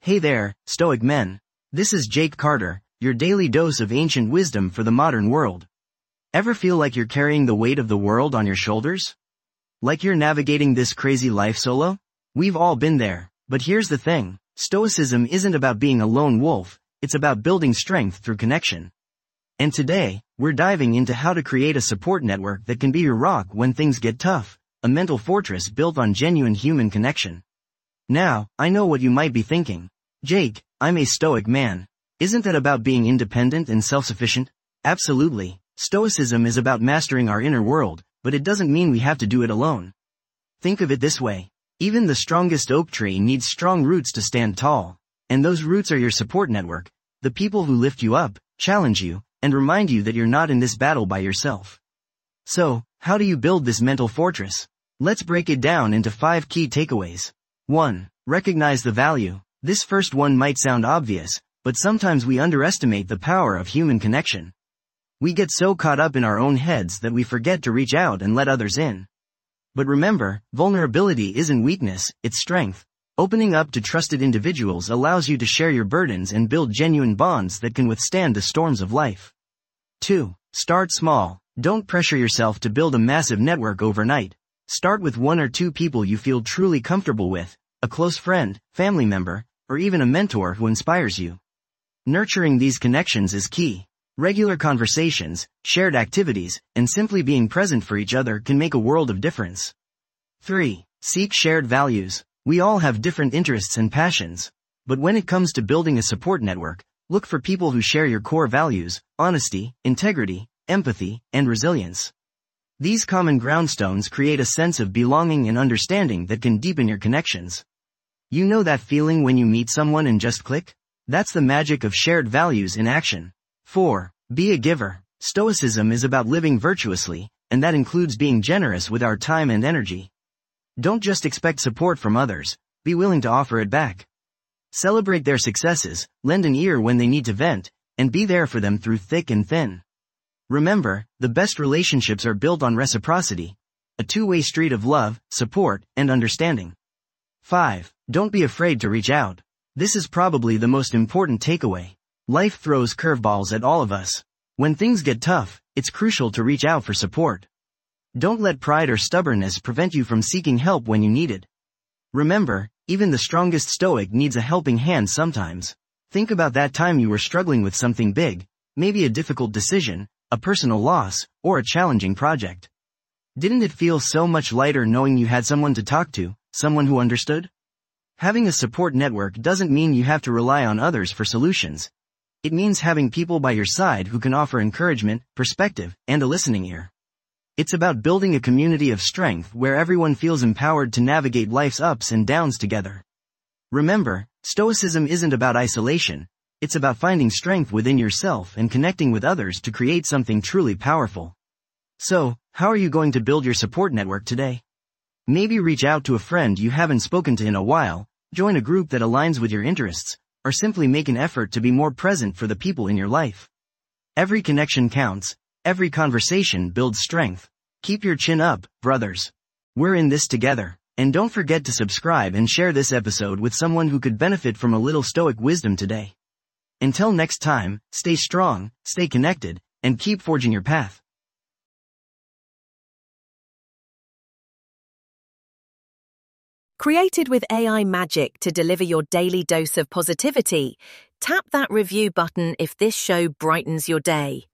Hey there, Stoic men. This is Jake Carter, your daily dose of ancient wisdom for the modern world. Ever feel like you're carrying the weight of the world on your shoulders? Like you're navigating this crazy life solo? We've all been there, but here's the thing. Stoicism isn't about being a lone wolf, it's about building strength through connection. And today, we're diving into how to create a support network that can be your rock when things get tough, a mental fortress built on genuine human connection. Now, I know what you might be thinking. Jake, I'm a Stoic man. Isn't that about being independent and self-sufficient? Absolutely. Stoicism is about mastering our inner world, but it doesn't mean we have to do it alone. Think of it this way. Even the strongest oak tree needs strong roots to stand tall. And those roots are your support network, the people who lift you up, challenge you, and remind you that you're not in this battle by yourself. So, how do you build this mental fortress? Let's break it down into 5 key takeaways. 1. Recognize the value. This first one might sound obvious, but sometimes we underestimate the power of human connection. We get so caught up in our own heads that we forget to reach out and let others in. But remember, vulnerability isn't weakness, it's strength. Opening up to trusted individuals allows you to share your burdens and build genuine bonds that can withstand the storms of life. 2. Start small. Don't pressure yourself to build a massive network overnight. Start with 1 or 2 people you feel truly comfortable with, a close friend, family member, or even a mentor who inspires you. Nurturing these connections is key. Regular conversations, shared activities, and simply being present for each other can make a world of difference. 3. Seek shared values. We all have different interests and passions. But when it comes to building a support network, look for people who share your core values: honesty, integrity, empathy, and resilience. These common groundstones create a sense of belonging and understanding that can deepen your connections. You know that feeling when you meet someone and just click? That's the magic of shared values in action. 4. Be a giver. Stoicism is about living virtuously, and that includes being generous with our time and energy. Don't just expect support from others, be willing to offer it back. Celebrate their successes, lend an ear when they need to vent, and be there for them through thick and thin. Remember, the best relationships are built on reciprocity, a two-way street of love, support, and understanding. 5. Don't be afraid to reach out. This is probably the most important takeaway. Life throws curveballs at all of us. When things get tough, it's crucial to reach out for support. Don't let pride or stubbornness prevent you from seeking help when you need it. Remember, even the strongest Stoic needs a helping hand sometimes. Think about that time you were struggling with something big, maybe a difficult decision, a personal loss, or a challenging project. Didn't it feel so much lighter knowing you had someone to talk to, someone who understood? Having a support network doesn't mean you have to rely on others for solutions. It means having people by your side who can offer encouragement, perspective, and a listening ear. It's about building a community of strength where everyone feels empowered to navigate life's ups and downs together. Remember, Stoicism isn't about isolation, it's about finding strength within yourself and connecting with others to create something truly powerful. So, how are you going to build your support network today? Maybe reach out to a friend you haven't spoken to in a while, join a group that aligns with your interests, or simply make an effort to be more present for the people in your life. Every connection counts, every conversation builds strength. Keep your chin up, brothers. We're in this together, and don't forget to subscribe and share this episode with someone who could benefit from a little Stoic wisdom today. Until next time, stay strong, stay connected, and keep forging your path. Created with AI magic to deliver your daily dose of positivity, tap that review button if this show brightens your day.